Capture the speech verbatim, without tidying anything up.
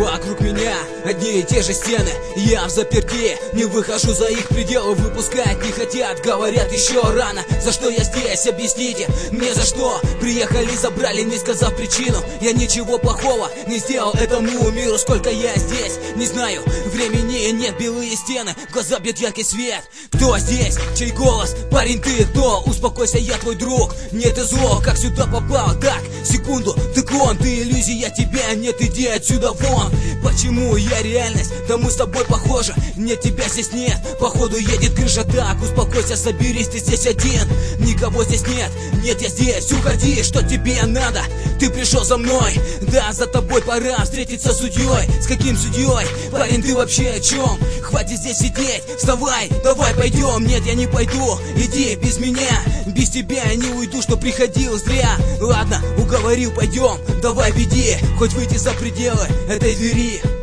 Вокруг меня одни и те же стены, я в заперти, не выхожу за их пределы. Выпускать не хотят, говорят еще рано. За что я здесь, объясните мне за что. Приехали, забрали, не сказав причину. Я ничего плохого не сделал этому миру. Сколько я здесь, не знаю, времени нет. Белые стены, в глаза бьет яркий свет. Кто здесь, чей голос, парень ты кто? Успокойся, я твой друг, нет ты зло. Как сюда попал, так, секунду, ты клон. Ты иллюзия, тебя нет, иди отсюда вон. Почему я реальность? Да мы с тобой похожи. Нет, тебя здесь нет, походу едет крыша. Так, успокойся, соберись, ты здесь один. Никого здесь нет, нет, я здесь. Уходи, что тебе надо? Ты пришел за мной, да, за тобой пора встретиться с судьей. С каким судьей? Парень, ты вообще о чем? Хватит здесь сидеть, вставай, давай пойдем. Нет, я не пойду, иди без меня. Без тебя я не уйду, что приходил зря. Ладно, уговорил, пойдем, давай веди. Хоть выйти за пределы этой двери.